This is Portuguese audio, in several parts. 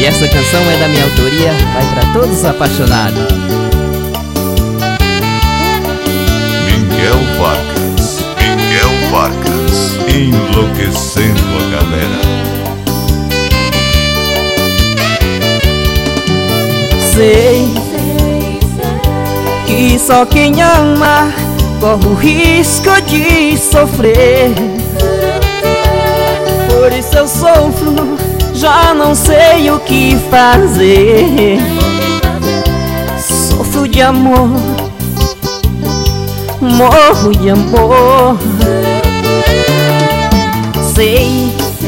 E essa canção é da minha autoria, vai pra todos os apaixonados. Miguel Vargas, enlouquecendo a galera. Sei que só quem ama corre o risco de sofrer. Por isso eu sofro, já não sei o que fazer. Sofro de amor, morro de amor. Sei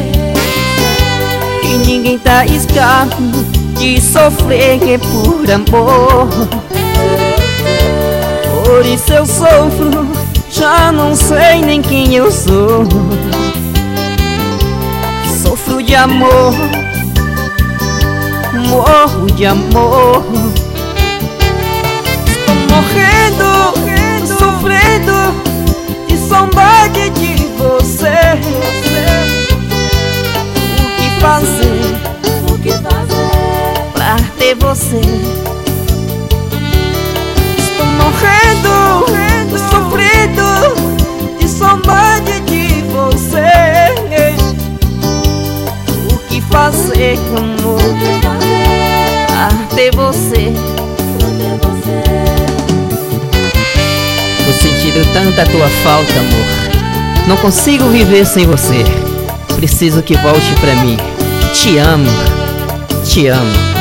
que ninguém tá escravo de sofrer por amor. Por isso eu sofro, já não sei nem quem eu sou. Sofro de amor, morro de amor. Estou morrendo, sofrendo de saudade de você. O que fazer pra ter você? Estou morrendo, sofrendo de saudade de você. O que fazer, amor, pra ter você? Tô sentindo tanta tua falta, amor. Não consigo viver sem você. Preciso que volte pra mim. Te amo, te amo.